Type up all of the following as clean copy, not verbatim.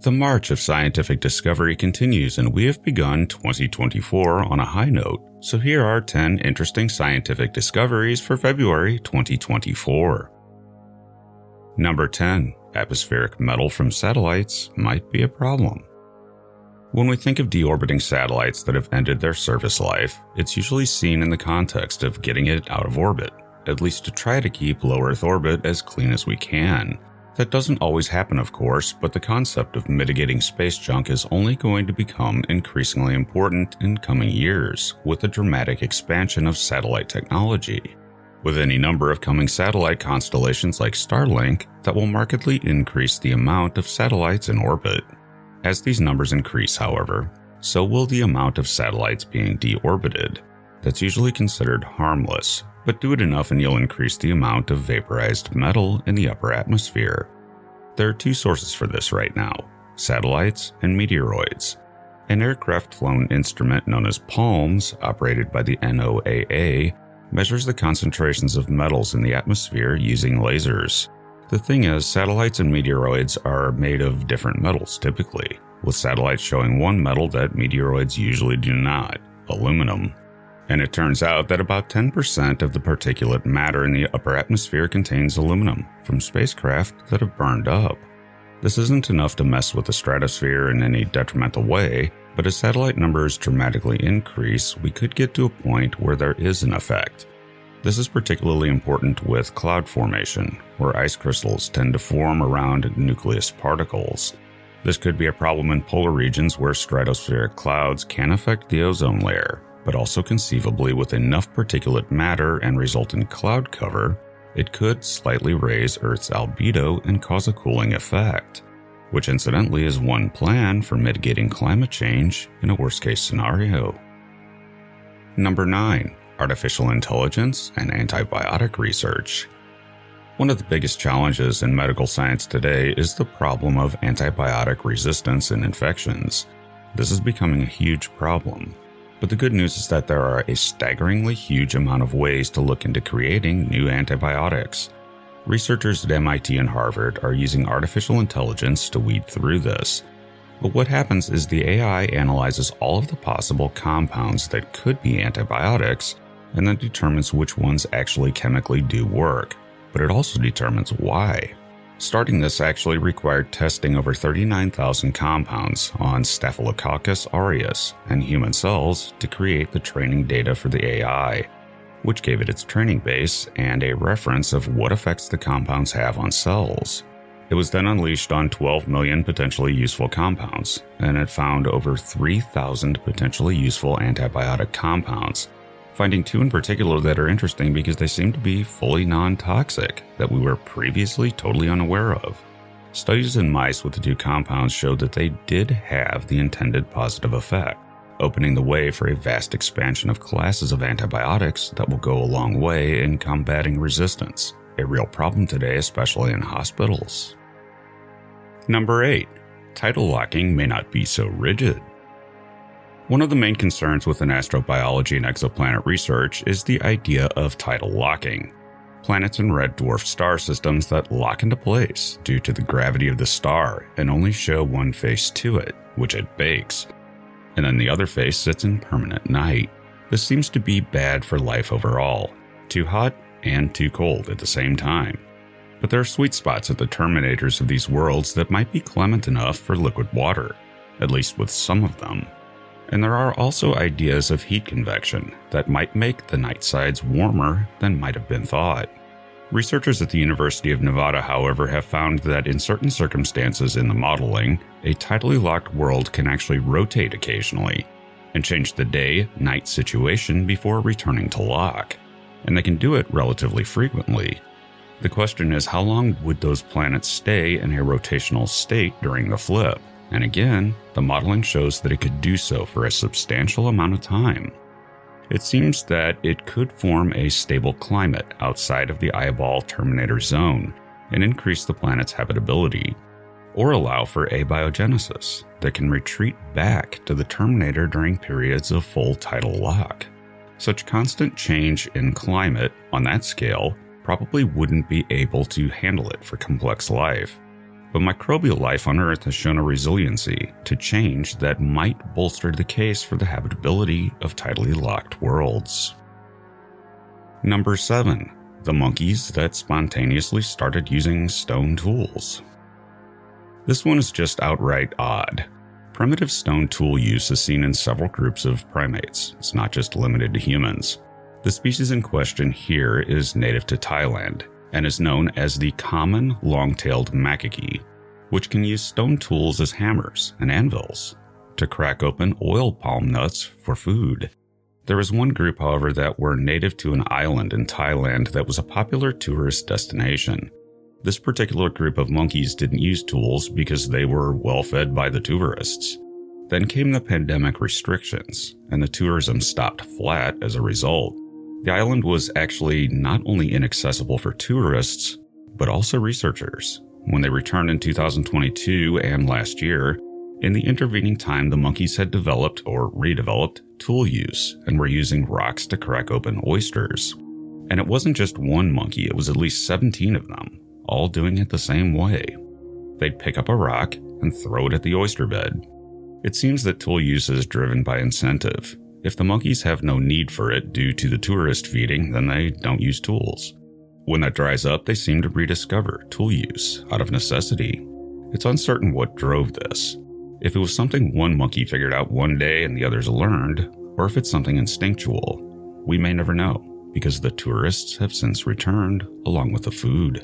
The march of scientific discovery continues, and we have begun 2024 on a high note. So here are 10 interesting scientific discoveries for February 2024. Number 10. Atmospheric metal from satellites might be a problem. When we think of deorbiting satellites that have ended their service life, it's usually seen in the context of getting it out of orbit, at least to try to keep low Earth orbit as clean as we can. That doesn't always happen, of course, but the concept of mitigating space junk is only going to become increasingly important in coming years, with the dramatic expansion of satellite technology. With any number of coming satellite constellations like Starlink that will markedly increase the amount of satellites in orbit. As these numbers increase, however, so will the amount of satellites being deorbited. That's usually considered harmless, but do it enough and you'll increase the amount of vaporized metal in the upper atmosphere. There are two sources for this right now: satellites and meteoroids. An aircraft-flown instrument known as PALMS, operated by the NOAA, measures the concentrations of metals in the atmosphere using lasers. The thing is, satellites and meteoroids are made of different metals typically, with satellites showing one metal that meteoroids usually do not: aluminum. And it turns out that about 10% of the particulate matter in the upper atmosphere contains aluminum from spacecraft that have burned up. This isn't enough to mess with the stratosphere in any detrimental way, but as satellite numbers dramatically increase, we could get to a point where there is an effect. This is particularly important with cloud formation, where ice crystals tend to form around nucleus particles. This could be a problem in polar regions where stratospheric clouds can affect the ozone layer, but also conceivably with enough particulate matter and resultant cloud cover, it could slightly raise Earth's albedo and cause a cooling effect, which incidentally is one plan for mitigating climate change in a worst-case scenario. Number 9. Artificial intelligence and antibiotic research. One of the biggest challenges in medical science today is the problem of antibiotic resistance in infections. This is becoming a huge problem. But the good news is that there are a staggeringly huge amount of ways to look into creating new antibiotics. Researchers at MIT and Harvard are using artificial intelligence to weed through this. But what happens is the AI analyzes all of the possible compounds that could be antibiotics and then determines which ones actually chemically do work. But it also determines why. Starting this actually required testing over 39,000 compounds on Staphylococcus aureus and human cells to create the training data for the AI, which gave it its training base and a reference of what effects the compounds have on cells. It was then unleashed on 12 million potentially useful compounds, and it found over 3,000 potentially useful antibiotic compounds, finding two in particular that are interesting because they seem to be fully non-toxic that we were previously totally unaware of. Studies in mice with the two compounds showed that they did have the intended positive effect, opening the way for a vast expansion of classes of antibiotics that will go a long way in combating resistance, a real problem today, especially in hospitals. Number 8. Tidal locking may not be so rigid. One of the main concerns within astrobiology and exoplanet research is the idea of tidal locking. Planets and red dwarf star systems that lock into place due to the gravity of the star and only show one face to it, which it bakes, and then the other face sits in permanent night. This seems to be bad for life overall, too hot and too cold at the same time. But there are sweet spots at the terminators of these worlds that might be clement enough for liquid water, at least with some of them. And there are also ideas of heat convection that might make the night sides warmer than might have been thought. Researchers at the University of Nevada, however, have found that in certain circumstances in the modeling, a tidally locked world can actually rotate occasionally and change the day-night situation before returning to lock. And they can do it relatively frequently. The question is, how long would those planets stay in a rotational state during the flip? And again, the modeling shows that it could do so for a substantial amount of time. It seems that it could form a stable climate outside of the eyeball terminator zone and increase the planet's habitability, or allow for abiogenesis that can retreat back to the terminator during periods of full tidal lock. Such constant change in climate on that scale probably wouldn't be able to handle it for complex life. but microbial life on Earth has shown a resiliency to change that might bolster the case for the habitability of tidally locked worlds. Number 7. The monkeys that spontaneously started using stone tools. This one is just outright odd. Primitive stone tool use is seen in several groups of primates. It's not just limited to humans. The species in question here is native to Thailand and is known as the common long-tailed macaque, which can use stone tools as hammers and anvils to crack open oil palm nuts for food. There was one group, however, that were native to an island in Thailand that was a popular tourist destination. This particular group of monkeys didn't use tools because they were well fed by the tourists. Then came the pandemic restrictions, and the tourism stopped flat as a result. The island was actually not only inaccessible for tourists, but also researchers. When they returned in 2022 and last year, in the intervening time the monkeys had developed or redeveloped tool use and were using rocks to crack open oysters. And it wasn't just one monkey, it was at least 17 of them, all doing it the same way. They'd pick up a rock and throw it at the oyster bed. It seems that tool use is driven by incentive. If the monkeys have no need for it due to the tourist feeding, then they don't use tools. When that dries up, they seem to rediscover tool use out of necessity. It's uncertain what drove this. If it was something one monkey figured out one day and the others learned, or if it's something instinctual, we may never know, because the tourists have since returned along with the food.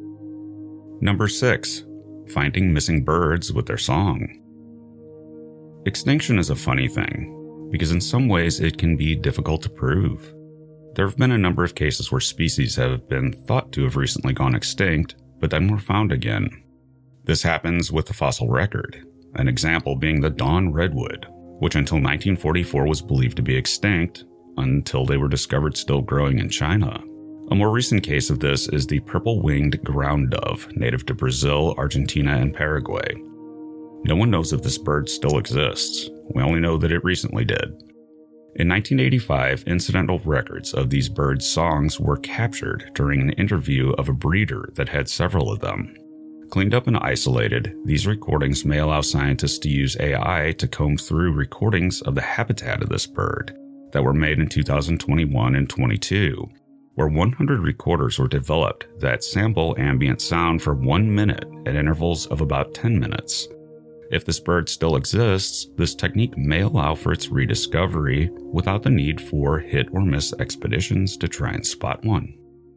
Number 6. Finding missing birds with their song. Extinction is a funny thing, because in some ways it can be difficult to prove. There have been a number of cases where species have been thought to have recently gone extinct, but then were found again. This happens with the fossil record, an example being the Dawn redwood, which until 1944 was believed to be extinct until they were discovered still growing in China. A more recent case of this is the purple-winged ground dove, native to Brazil, Argentina, and Paraguay. No one knows if this bird still exists. We only know that it recently did. In 1985, incidental records of these birds' songs were captured during an interview of a breeder that had several of them. Cleaned up and isolated, these recordings may allow scientists to use AI to comb through recordings of the habitat of this bird that were made in 2021 and 22, where 100 recorders were developed that sample ambient sound for 1 minute at intervals of about 10 minutes. If this bird still exists, this technique may allow for its rediscovery without the need for hit-or-miss expeditions to try and spot one.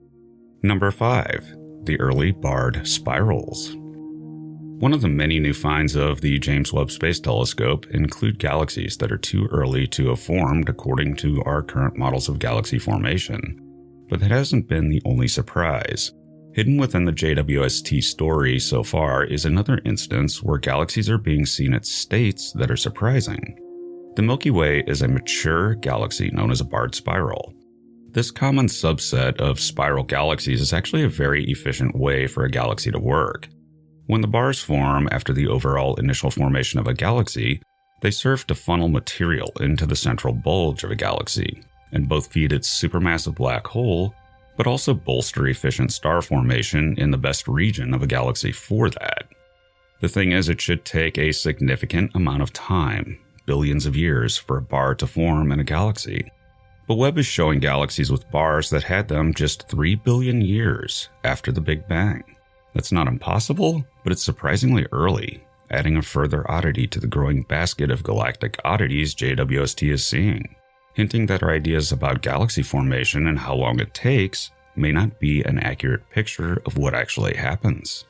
Number 5. The early barred spirals. One of the many new finds of the James Webb Space Telescope include galaxies that are too early to have formed according to our current models of galaxy formation. But that hasn't been the only surprise. Hidden within the JWST story so far is another instance where galaxies are being seen at states that are surprising. The Milky Way is a mature galaxy known as a barred spiral. This common subset of spiral galaxies is actually a very efficient way for a galaxy to work. When the bars form after the overall initial formation of a galaxy, they serve to funnel material into the central bulge of a galaxy, and both feed its supermassive black hole, but also bolster efficient star formation in the best region of a galaxy for that. The thing is, it should take a significant amount of time, billions of years, for a bar to form in a galaxy. But Webb is showing galaxies with bars that had them just 3 billion years after the Big Bang. That's not impossible, but it's surprisingly early, adding a further oddity to the growing basket of galactic oddities JWST is seeing, hinting that our ideas about galaxy formation and how long it takes may not be an accurate picture of what actually happens.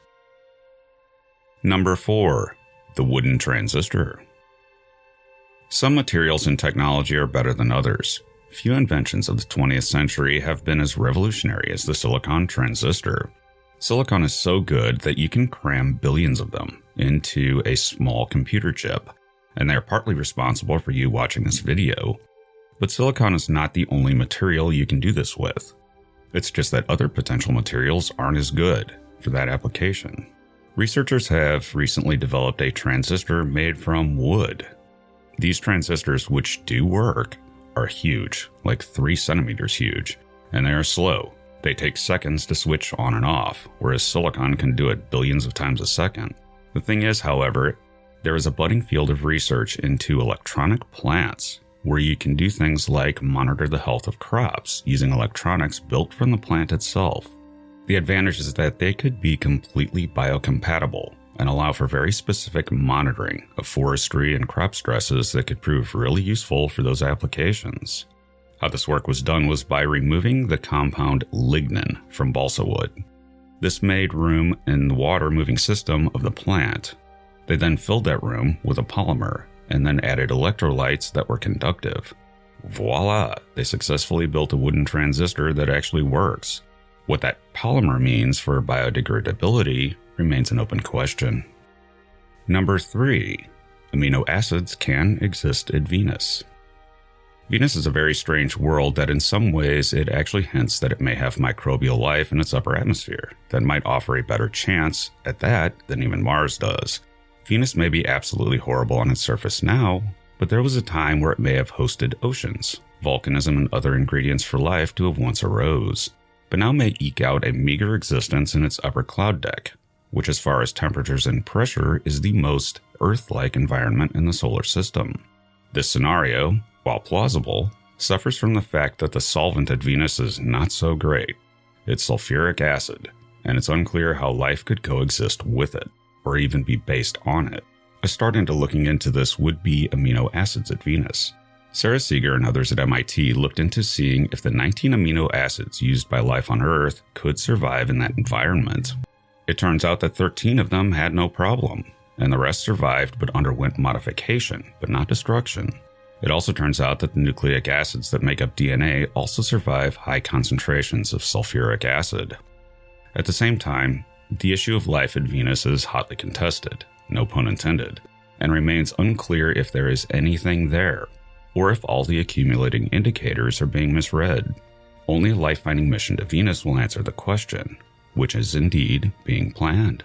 Number 4. The wooden transistor. Some materials and technology are better than others. Few inventions of the 20th century have been as revolutionary as the silicon transistor. Silicon is so good that you can cram billions of them into a small computer chip, and they are partly responsible for you watching this video. But silicon is not the only material you can do this with. It's just that other potential materials aren't as good for that application. Researchers have recently developed a transistor made from wood. These transistors, which do work, are huge, like 3 centimeters huge, and they are slow, They take seconds to switch on and off, whereas silicon can do it billions of times a second. The thing is, however, there is a budding field of research into electronic plants, where you can do things like monitor the health of crops using electronics built from the plant itself. The advantage is that they could be completely biocompatible and allow for very specific monitoring of forestry and crop stresses that could prove really useful for those applications. How this work was done was by removing the compound lignin from balsa wood. This made room in the water-moving system of the plant. They then filled that room with a polymer and then added electrolytes that were conductive. Voila! They successfully built a wooden transistor that actually works. What that polymer means for biodegradability remains an open question. Number 3. Amino acids can exist at Venus. Venus is a very strange world that in some ways it actually hints that it may have microbial life in its upper atmosphere that might offer a better chance at that than even Mars does. Venus may be absolutely horrible on its surface now, but there was a time where it may have hosted oceans, volcanism, and other ingredients for life to have once arose, but now may eke out a meager existence in its upper cloud deck, which as far as temperatures and pressure is the most Earth-like environment in the solar system. This scenario, while plausible, suffers from the fact that the solvent at Venus is not so great. It's sulfuric acid, and it's unclear how life could coexist with it, or even be based on it. A start into looking into this would be amino acids at Venus. Sarah Seeger and others at MIT looked into seeing if the 19 amino acids used by life on Earth could survive in that environment. It turns out that 13 of them had no problem, and the rest survived but underwent modification, but not destruction. It also turns out that the nucleic acids that make up DNA also survive high concentrations of sulfuric acid. At the same time, the issue of life at Venus is hotly contested, no pun intended, and remains unclear if there is anything there, or if all the accumulating indicators are being misread. Only a life-finding mission to Venus will answer the question, which is indeed being planned.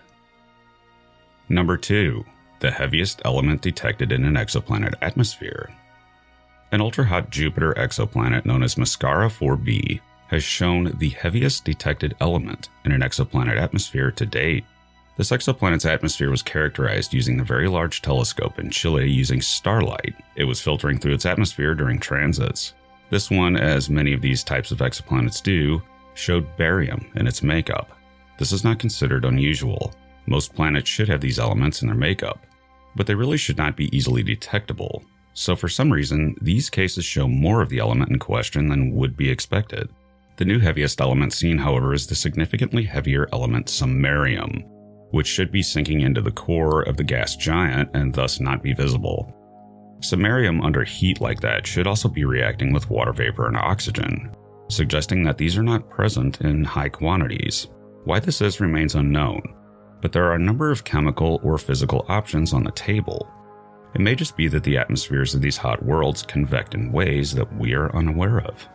Number 2. The heaviest element detected in an exoplanet atmosphere. An ultra-hot Jupiter exoplanet known as Mascara 4b has shown the heaviest detected element in an exoplanet atmosphere to date. This exoplanet's atmosphere was characterized using the Very Large Telescope in Chile using starlight it was filtering through its atmosphere during transits. This one, as many of these types of exoplanets do, showed barium in its makeup. This is not considered unusual. Most planets should have these elements in their makeup, but they really should not be easily detectable. So for some reason, these cases show more of the element in question than would be expected. The new heaviest element seen, however, is the significantly heavier element samarium, which should be sinking into the core of the gas giant and thus not be visible. Samarium under heat like that should also be reacting with water vapor and oxygen, suggesting that these are not present in high quantities. Why this is remains unknown, but there are a number of chemical or physical options on the table. It may just be that the atmospheres of these hot worlds convect in ways that we are unaware of.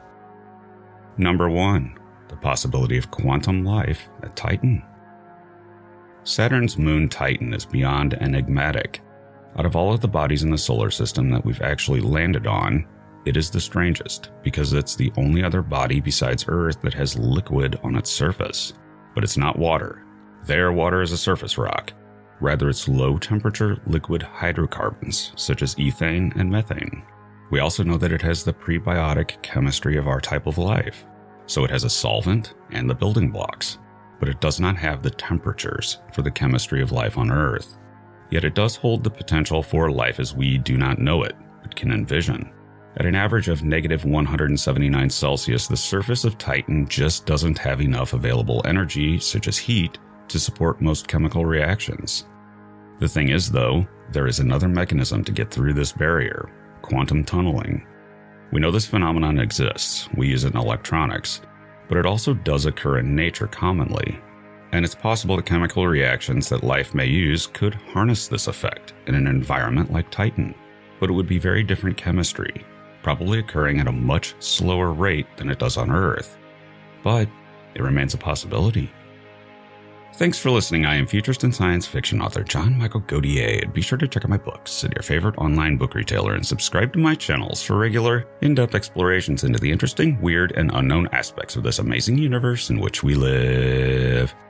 Number 1. The possibility of quantum life at Titan. Saturn's moon Titan is beyond enigmatic. Out of all of the bodies in the solar system that we've actually landed on, it is the strangest because it's the only other body besides Earth that has liquid on its surface. But it's not water. Their water is a surface rock. Rather, it's low-temperature liquid hydrocarbons, such as ethane and methane. We also know that it has the prebiotic chemistry of our type of life, so it has a solvent and the building blocks, but it does not have the temperatures for the chemistry of life on Earth. Yet it does hold the potential for life as we do not know it, but can envision. At an average of negative 179 Celsius, the surface of Titan just doesn't have enough available energy, such as heat, to support most chemical reactions. The thing is, though, there is another mechanism to get through this barrier: quantum tunneling. We know this phenomenon exists, we use it in electronics, but it also does occur in nature commonly. And it's possible that chemical reactions that life may use could harness this effect in an environment like Titan, but it would be very different chemistry, probably occurring at a much slower rate than it does on Earth. But it remains a possibility. Thanks for listening. I am futurist and science fiction author John Michael Godier, and be sure to check out my books at your favorite online book retailer and subscribe to my channels for regular, in-depth explorations into the interesting, weird, and unknown aspects of this amazing universe in which we live.